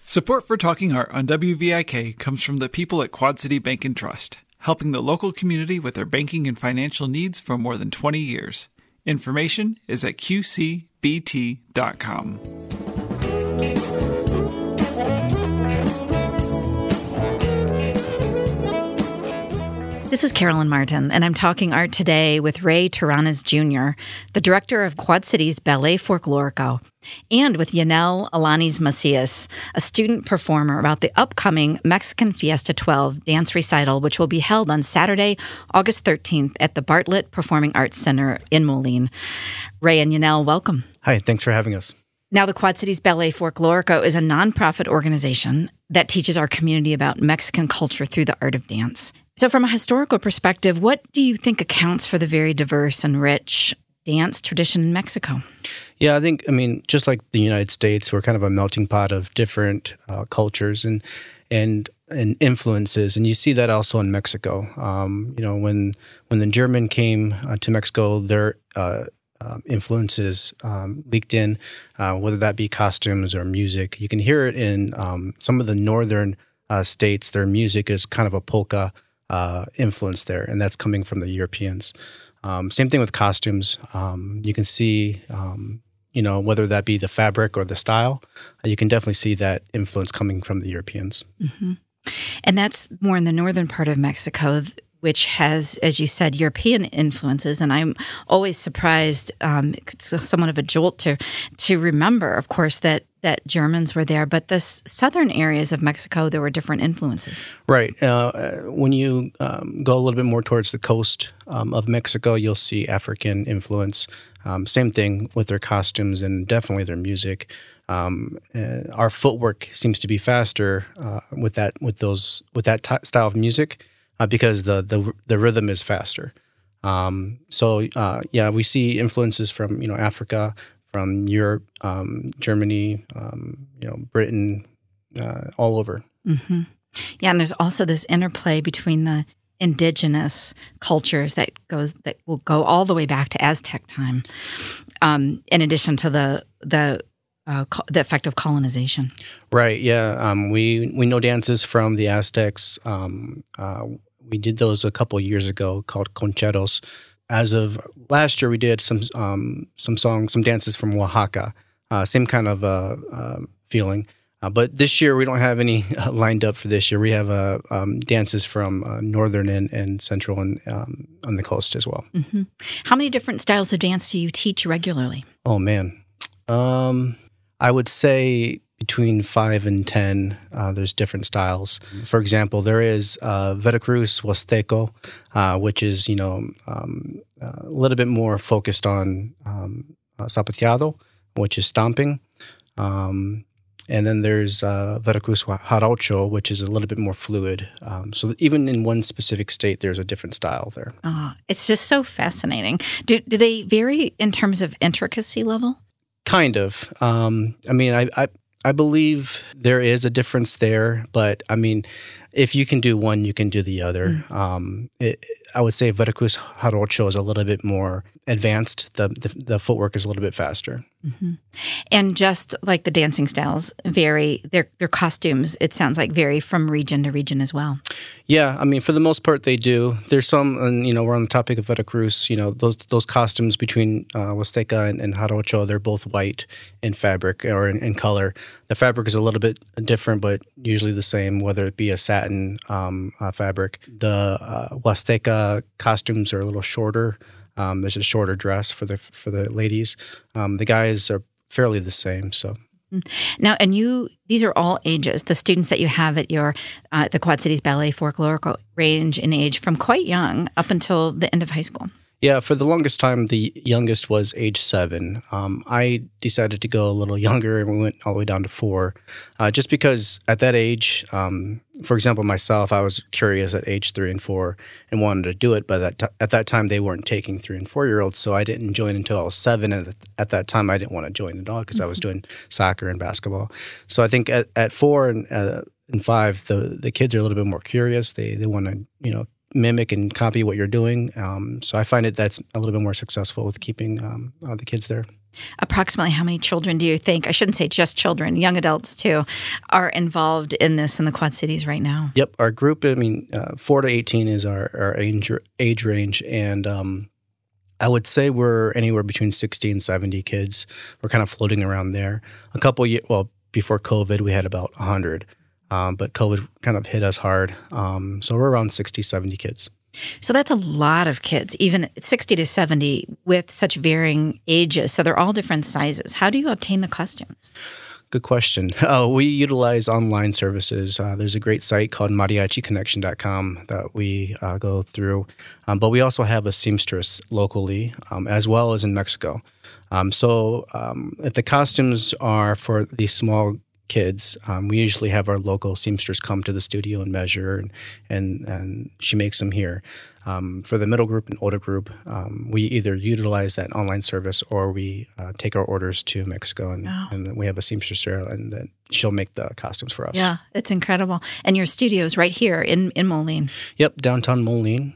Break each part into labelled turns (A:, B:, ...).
A: Support for Talking Art on WVIK comes from the people at Quad City Bank and Trust, helping the local community with their banking and financial needs for more than 20 years. Information is at qcbt.com.
B: This is Carolyn Martin, and I'm talking art today with Ray Terranes Jr., the director of Quad City's Ballet Folklorico, and with Yanel Alanis Macias, a student performer, about the upcoming Mexican Fiesta 12 dance recital, which will be held on Saturday, August 13th at the Bartlett Performing Arts Center in Moline. Ray and Yanel, welcome.
C: Hi, thanks for having us.
B: Now, the Quad Cities Ballet Folklorico is a nonprofit organization that teaches our community about Mexican culture through the art of dance. So from a historical perspective, what do you think accounts for the very diverse and rich dance tradition in Mexico?
C: Yeah, I mean, just like the United States, we're kind of a melting pot of different cultures and influences, and you see that also in Mexico. When the German came to Mexico, their influences leaked in, whether that be costumes or music. You can hear it in some of the northern states. Their music is kind of a polka influence there, and that's coming from the Europeans. Same thing with costumes. You can see, whether that be the fabric or the style, you can definitely see that influence coming from the Europeans. Mm-hmm.
B: And that's more in the northern part of Mexico, which has, as you said, European influences. And I'm always surprised, it's somewhat of a jolt to remember, of course, that Germans were there. But the southern areas of Mexico, there were different influences.
C: Right. When you go a little bit more towards the coast of Mexico, you'll see African influence. Same thing with their costumes and definitely their music. Our footwork seems to be faster with that style of music. Because the rhythm is faster. We see influences from, Africa, from Europe, Germany, Britain, all over.
B: Mm-hmm. Yeah, and there's also this interplay between the indigenous cultures that will go all the way back to Aztec time, in addition to the effect of colonization.
C: Right. Yeah. We know dances from the Aztecs. We did those a couple of years ago called concheros. As of last year, we did some dances from Oaxaca. Same kind of feeling. But this year, we don't have any lined up for this year. We have dances from northern and central and on the coast as well.
B: Mm-hmm. How many different styles of dance do you teach regularly?
C: Oh, man. I would say between 5 and 10, there's different styles. For example, there is Veracruz Huasteco, which is, a little bit more focused on zapateado, which is stomping. And then there's Veracruz Jarocho, which is a little bit more fluid. So even in one specific state, there's a different style there.
B: It's just so fascinating. Do they vary in terms of intricacy level?
C: Kind of. I believe there is a difference there, but if you can do one, you can do the other. I would say Veracruz Jarocho is a little bit more advanced. The footwork is a little bit faster.
B: Mm-hmm. And just like the dancing styles vary, their costumes, it sounds like, vary from region to region as well.
C: Yeah, for the most part, they do. There's some, and we're on the topic of Veracruz. Those costumes between Huasteca and Jarocho, they're both white in fabric or in color. The fabric is a little bit different, but usually the same, whether it be a satin fabric. The Huasteca costumes are a little shorter. There's a shorter dress for the ladies. The guys are fairly the same. So
B: now, and these are all ages. The students that you have at your the Quad Cities Ballet Folklorico range in age from quite young up until the end of high school.
C: Yeah, for the longest time, the youngest was age 7. I decided to go a little younger, and we went all the way down to 4, just because at that age, for example, myself, I was curious at age 3 and 4 and wanted to do it, but at that time, they weren't taking 3 and 4-year-olds, so I didn't join until I was 7, and at that time, I didn't want to join at all because I was doing soccer and basketball. So I think at 4 and 5, the kids are a little bit more curious. They want to, mimic and copy what you're doing. So I find that's a little bit more successful with keeping the kids there.
B: Approximately how many children do you think, I shouldn't say just children, young adults too, are involved in this in the Quad Cities right now?
C: Yep. Our group, 4 to 18 is our age range. And I would say we're anywhere between 60 and 70 kids. We're kind of floating around there. A couple years, before COVID, we had about 100. But COVID kind of hit us hard. So we're around 60, 70 kids.
B: So that's a lot of kids, even 60 to 70 with such varying ages. So they're all different sizes. How do you obtain the costumes?
C: Good question. We utilize online services. There's a great site called mariachiconnection.com that we go through. But we also have a seamstress locally, as well as in Mexico. So if the costumes are for these small kids, we usually have our local seamstress come to the studio and measure, and she makes them here. For the middle group and older group, we either utilize that online service or we take our orders to Mexico, and we have a seamstress there, and then she'll make the costumes for us.
B: Yeah, it's incredible. And your studio is right here in Moline.
C: Yep, downtown Moline,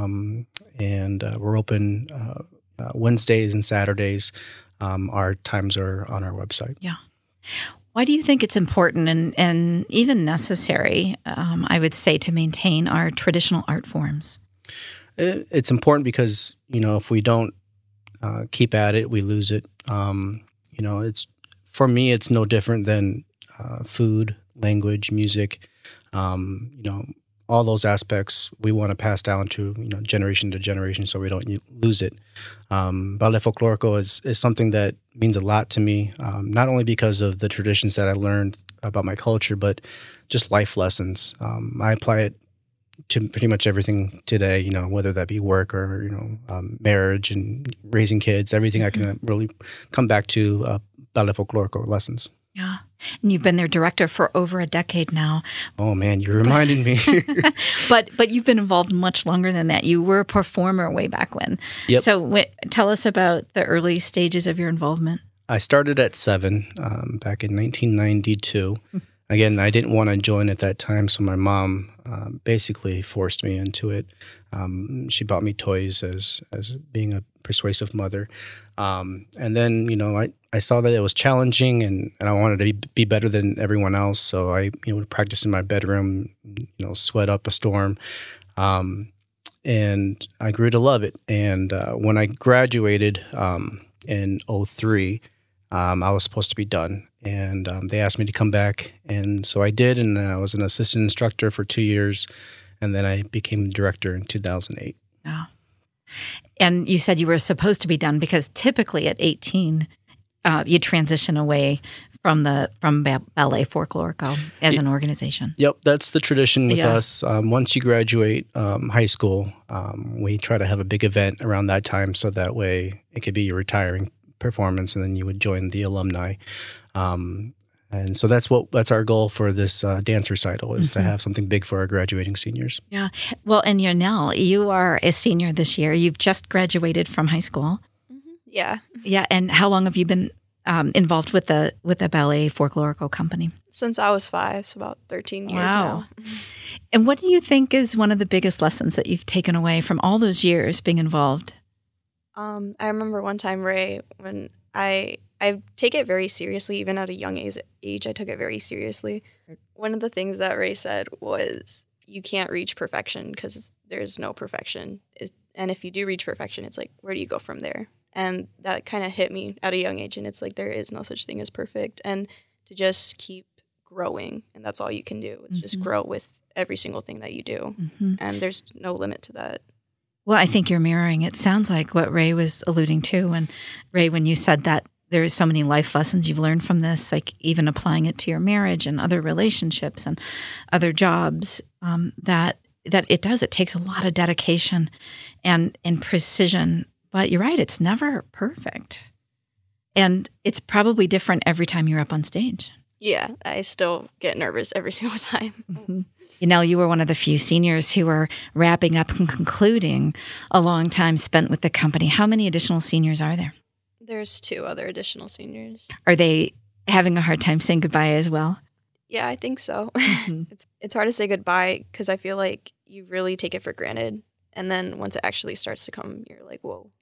C: and we're open Wednesdays and Saturdays. Our times are on our website.
B: Yeah. Why do you think it's important and even necessary, I would say, to maintain our traditional art forms?
C: It's important because, if we don't keep at it, we lose it. It's for me, it's no different than food, language, music. All those aspects we want to pass down to generation to generation, so we don't lose it. Ballet Folklorico is something that means a lot to me, not only because of the traditions that I learned about my culture, but just life lessons. I apply it to pretty much everything today, whether that be work or marriage and raising kids. Everything I can really come back to Ballet Folklorico lessons.
B: Yeah. And you've been their director for over a decade now.
C: Oh, man, you reminded me.
B: But you've been involved much longer than that. You were a performer way back when.
C: Yep.
B: So tell us about the early stages of your involvement.
C: I started at 7 back in 1992. Again, I didn't want to join at that time, so my mom basically forced me into it. She bought me toys as being a persuasive mother. And then, I saw that it was challenging and I wanted to be better than everyone else. So I, would practice in my bedroom, sweat up a storm. And I grew to love it. And when I graduated in 2003, I was supposed to be done. And they asked me to come back. And so I did. And I was an assistant instructor for 2 years. And then I became the director in 2008.
B: Yeah. And you said you were supposed to be done because typically at 18, you transition away from Ballet Folklorico as an organization.
C: Yep, that's the tradition with us. Once you graduate high school, we try to have a big event around that time, so that way it could be your retiring performance, and then you would join the alumni. And so that's our goal for this dance recital is to have something big for our graduating seniors. Yeah.
B: Well, and Yanel, you are a senior this year. You've just graduated from high school.
D: Mm-hmm. Yeah.
B: Yeah. And how long have you been involved with the Ballet Folklorico company?
D: Since I was 5, so about 13 years now.
B: And what do you think is one of the biggest lessons that you've taken away from all those years being involved?
D: I remember one time, Ray, when I take it very seriously, even at a young age, I took it very seriously. One of the things that Ray said was, you can't reach perfection because there's no perfection. And if you do reach perfection, it's like, where do you go from there? And that kind of hit me at a young age. And it's like, there is no such thing as perfect. And to just keep growing. And that's all you can do. Is just grow with every single thing that you do. And there's no limit to that.
B: Well, I think you're mirroring. It sounds like what Ray was alluding to. And Ray, when you said that there is so many life lessons you've learned from this, like even applying it to your marriage and other relationships and other jobs, that it takes a lot of dedication and precision. But you're right, it's never perfect. And it's probably different every time you're up on stage.
D: Yeah, I still get nervous every single time.
B: You were one of the few seniors who were wrapping up and concluding a long time spent with the company. How many additional seniors are there?
D: There's 2 other additional seniors.
B: Are they having a hard time saying goodbye as well?
D: Yeah, I think so. It's hard to say goodbye because I feel like you really take it for granted. And then once it actually starts to come, you're like, whoa, like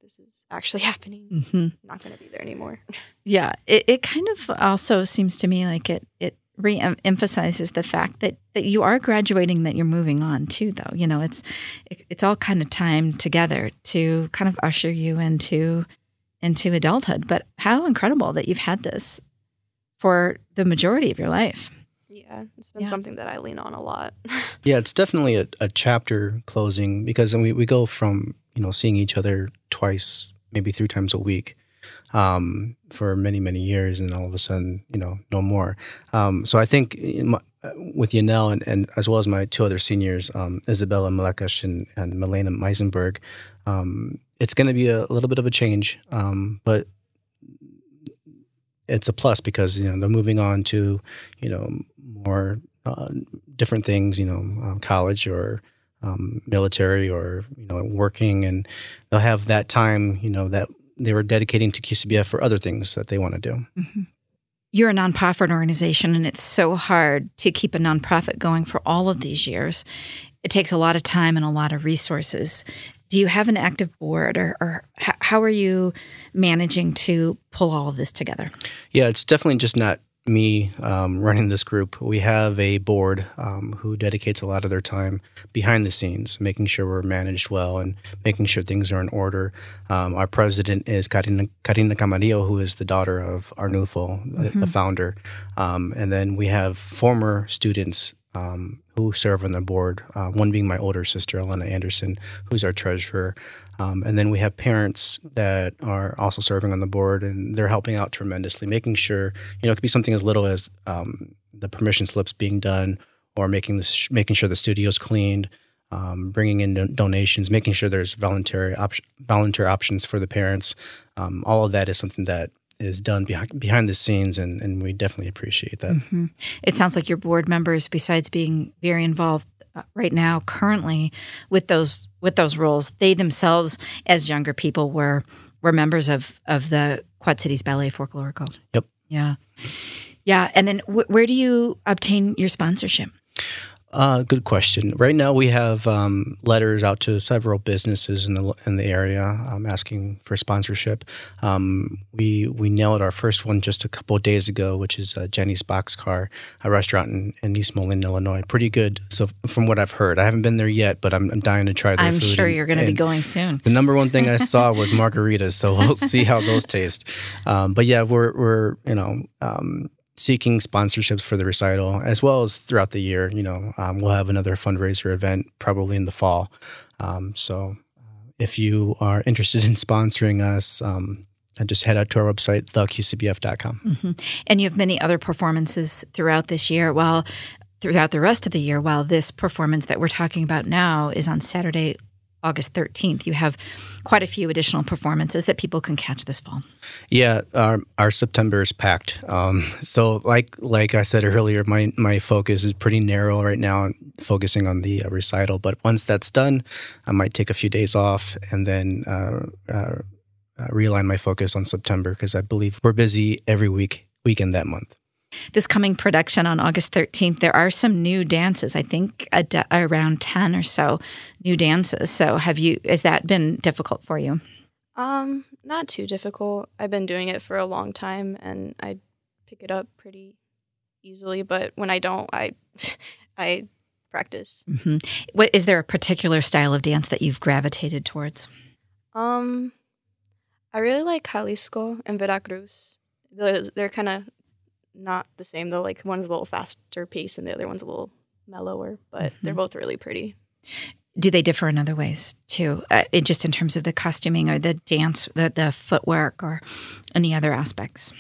D: this is actually happening.
B: Mm-hmm.
D: Not going to be there anymore.
B: Yeah, it kind of also seems to me like it re-emphasizes the fact that you are graduating, that you're moving on too, though. You know, it's all kind of time together to kind of usher you into adulthood. But how incredible that you've had this for the majority of your life.
D: Yeah, it's been something that I lean on a lot.
C: Yeah, it's definitely a chapter closing, because we go from, seeing each other twice, maybe 3 times a week, for many, many years, and all of a sudden, no more. So I think with Yanel and as well as my 2 other seniors, Isabella Malekas and Milena Meisenberg, it's going to be a little bit of a change, but it's a plus because, they're moving on to, more different things, college or military or, working, and they'll have that time, that they were dedicating to QCBF for other things that they want to do.
B: Mm-hmm. You're a nonprofit organization, and it's so hard to keep a nonprofit going for all of these years. It takes a lot of time and a lot of resources. Do you have an active board, or how are you managing to pull all of this together?
C: Yeah, it's definitely just not me running this group. We have a board who dedicates a lot of their time behind the scenes, making sure we're managed well and making sure things are in order. Our president is Karina Camarillo, who is the daughter of Arnulfo, the founder. And then we have former students who serve on the board, one being my older sister, Elena Anderson, who's our treasurer. And then we have parents that are also serving on the board, and they're helping out tremendously, making sure, it could be something as little as the permission slips being done, or making sure the studio's cleaned, bringing in donations, making sure there's volunteer options for the parents. All of that is something that is done behind the scenes, and we definitely appreciate that.
B: Mm-hmm. It sounds like your board members, besides being very involved right now, currently with those roles, they themselves, as younger people, were members of the Quad Cities Ballet Folklorico.
C: Yep.
B: Yeah. And then where do you obtain your sponsorship?
C: Good question. Right now, we have letters out to several businesses in the area asking for sponsorship. We nailed our first one just a couple of days ago, which is Jenny's Boxcar, a restaurant in East Moline, Illinois. Pretty good. So from what I've heard, I haven't been there yet, but I'm dying to try their food.
B: I'm sure you're going to be going soon.
C: The number one thing I saw was margaritas, so we'll see how those taste. But yeah, we're seeking sponsorships for the recital, as well as throughout the year. We'll have another fundraiser event probably in the fall. So if you are interested in sponsoring us, just head out to our website, theqcbf.com.
B: Mm-hmm. And you have many other performances throughout this year, throughout the rest of the year, while this performance that we're talking about now is on Saturday, August 13th. You have quite a few additional performances that people can catch this fall.
C: Yeah, our September is packed. So like I said earlier, my focus is pretty narrow right now, focusing on the recital. But once that's done, I might take a few days off and then realign my focus on September, because I believe we're busy every weekend that month.
B: This coming production on August 13th, there are some new dances, I think around 10 or so new dances. So has that been difficult for you?
D: Not too difficult. I've been doing it for a long time, and I pick it up pretty easily. But when I don't, I practice.
B: Mm-hmm. Is there a particular style of dance that you've gravitated towards?
D: I really like Jalisco and Veracruz. They're kind of not the same, though. Like, one's a little faster paced and the other one's a little mellower, but they're both really pretty.
B: Do they differ in other ways too, just in terms of the costuming or the dance, the footwork, or any other aspects?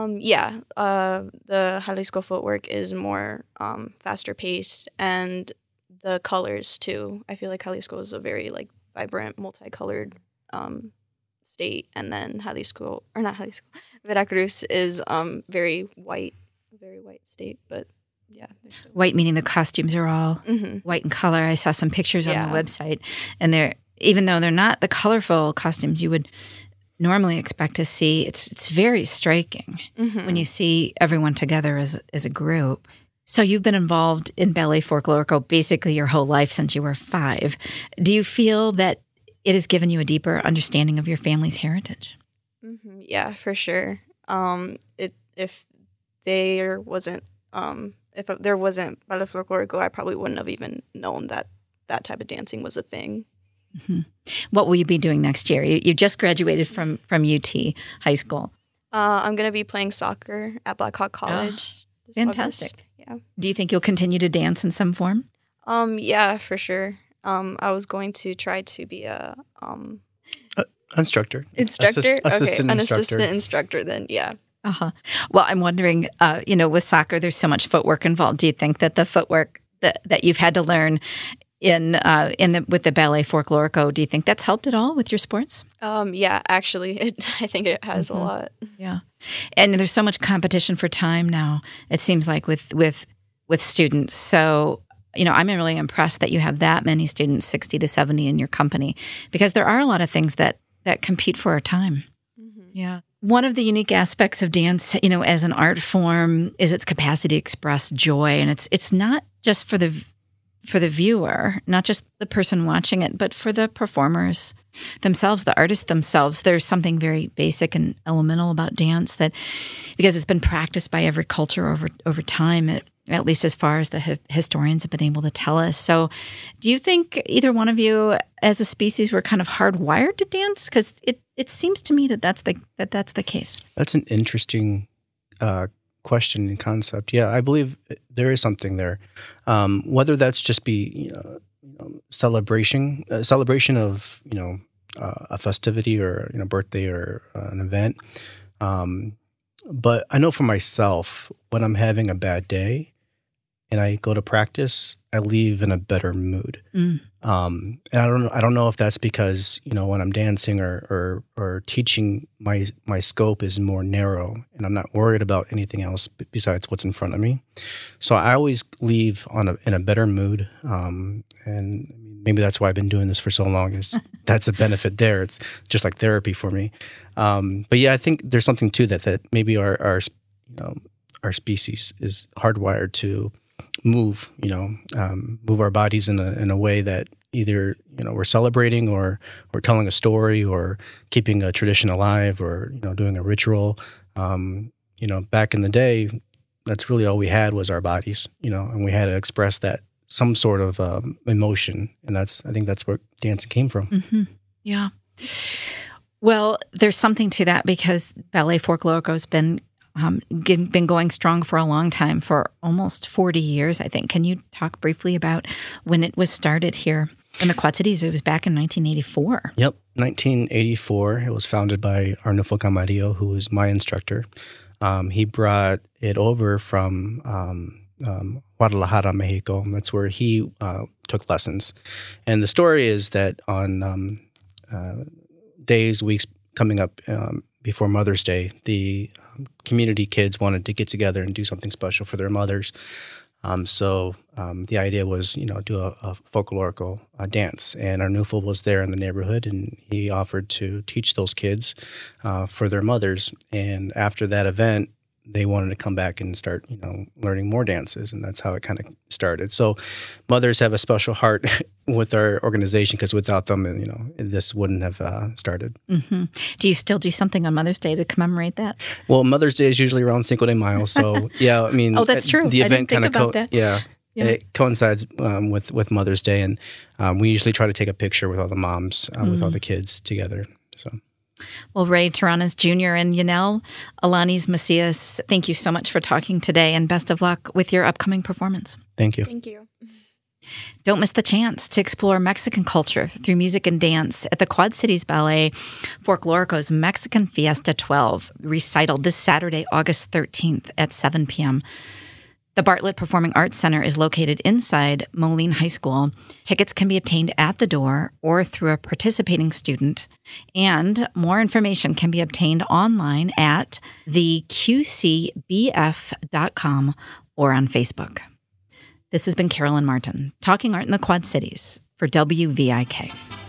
D: The Jalisco footwork is more faster paced, and the colors too. I feel like Jalisco is a very vibrant, multicolored state, and then Veracruz is very white state, but yeah.
B: White meaning the costumes are all white in color. I saw some pictures on the website, and even though they're not the colorful costumes you would normally expect to see, it's very striking when you see everyone together as a group. So you've been involved in Ballet Folklorico basically your whole life since you were 5. Do you feel that it has given you a deeper understanding of your family's heritage.
D: Mm-hmm. Yeah, for sure. If there wasn't Ballet Folklorico, I probably wouldn't have even known that that type of dancing was a thing.
B: Mm-hmm. What will you be doing next year? You just graduated from UT High School.
D: I'm going to be playing soccer at Blackhawk College.
B: Oh, fantastic.
D: August. Yeah.
B: Do you think you'll continue to dance in some form?
D: Yeah, for sure. I was going to try to be a
C: instructor.
D: Assistant
C: instructor.
D: Assistant instructor then, yeah.
B: Uh-huh. Well, I'm wondering, with soccer, there's so much footwork involved. Do you think that the footwork that you've had to learn with the Ballet Folklorico, do you think that's helped at all with your sports?
D: Yeah, actually, I think it has a lot.
B: Yeah, and there's so much competition for time now. It seems like with students. So I'm really impressed that you have that many students, 60 to 70, in your company, because there are a lot of things that compete for our time. Mm-hmm. Yeah. One of the unique aspects of dance, as an art form, is its capacity to express joy, and it's not just for the viewer, not just the person watching it, but for the performers themselves, the artists themselves. There's something very basic and elemental about dance that, because it's been practiced by every culture over time, at least as far as the historians have been able to tell us. So do you think either one of you as a species were kind of hardwired to dance? Because it seems to me that's the case. That's
C: an interesting question and concept. Yeah, I believe there is something there. Whether that's just be celebration of a festivity or birthday or an event. But I know for myself, when I'm having a bad day and I go to practice, I leave in a better mood. Mm. And I don't know if that's because when I'm dancing or teaching, my scope is more narrow and I'm not worried about anything else besides what's in front of me. So I always leave in a better mood. And maybe that's why I've been doing this for so long. Is that's a benefit there. It's just like therapy for me. But yeah, I think there's something to that maybe our species is hardwired to move our bodies in a way that either we're celebrating or we're telling a story or keeping a tradition alive or doing a ritual. Back in the day, that's really all we had was our bodies, and we had to express that some sort of emotion, and I think that's where dancing came from.
B: Mm-hmm. Yeah. Well, there's something to that because Ballet Folklorico has been going strong for a long time, for almost 40 years, I think. Can you talk briefly about when it was started here in the Quad Cities? It was back in 1984.
C: Yep, 1984. It was founded by Arnulfo Camarillo, who was my instructor. He brought it over from Guadalajara, Mexico. That's where he took lessons. And the story is that on weeks coming up before Mother's Day, the community kids wanted to get together and do something special for their mothers. So the idea was, do a folklorico dance. And Arnulfo was there in the neighborhood, and he offered to teach those kids for their mothers. And after that event, they wanted to come back and start, learning more dances. And that's how it kind of started. So mothers have a special heart with our organization because without them, this wouldn't have started.
B: Mm-hmm. Do you still do something on Mother's Day to commemorate that?
C: Well, Mother's Day is usually around Cinco de Mayo. So, yeah, I mean,
B: oh, that's true.
C: The event
B: kind of
C: yeah. It coincides with Mother's Day. And we usually try to take a picture with all the moms, with all the kids together. So.
B: Well, Ray Terranas Jr. and Yanel Alanis Macias, thank you so much for talking today, and best of luck with your upcoming performance.
C: Thank you.
D: Thank you.
B: Don't miss the chance to explore Mexican culture through music and dance at the Quad Cities Ballet Folklorico's Mexican Fiesta 12 recital this Saturday, August 13th at 7 p.m. The Bartlett Performing Arts Center is located inside Moline High School. Tickets can be obtained at the door or through a participating student. And more information can be obtained online at theqcbf.com or on Facebook. This has been Carolyn Martin, talking art in the Quad Cities for WVIK.